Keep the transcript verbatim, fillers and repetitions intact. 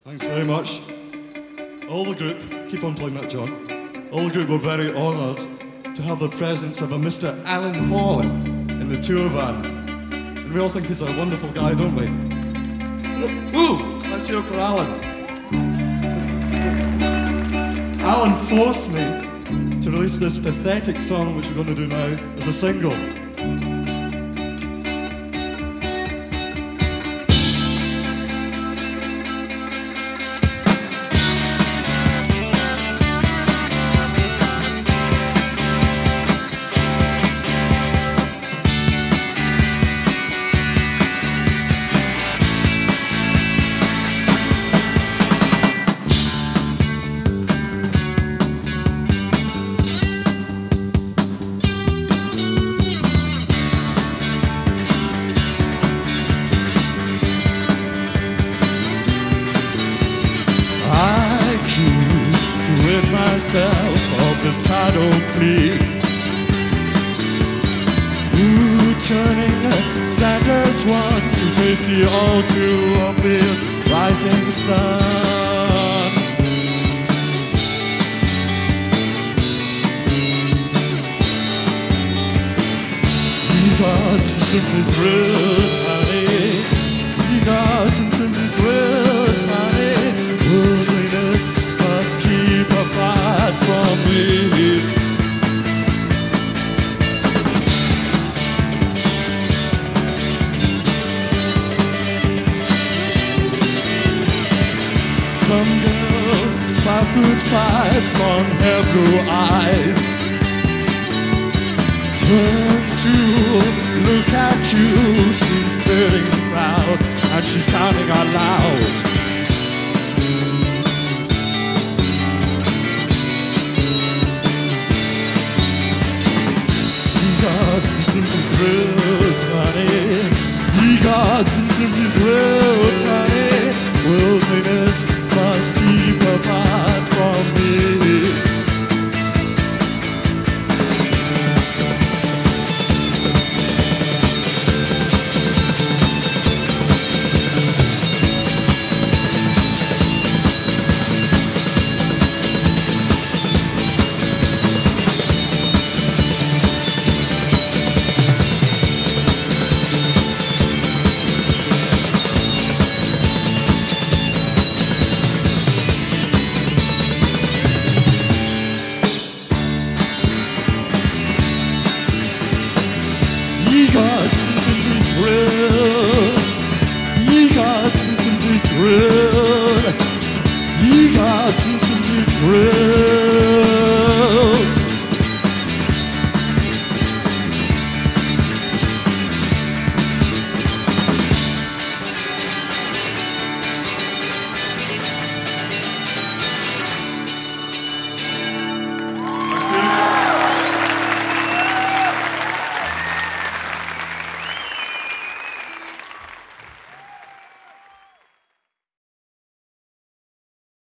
Thanks very much. All the group, keep on playing that, John. All the group were very honoured to have the presence of a Mister Alan Horn in the tour van. And we all think he's a wonderful guy, don't we? Ooh, let's hear it for Alan. Alan forced me to release this pathetic song, which we're going to do now, as a single. Myself of this panoply, who turning stand as one to face the all too obvious rising sun. Ye gods and simply thrilled, honey. Ye gods and simply thrilled, honey. Worldliness must keep apart from me. Some girl, five foot five, blonde hair, blue eyes, turns to look at you. She's feeling proud and she's counting out loud.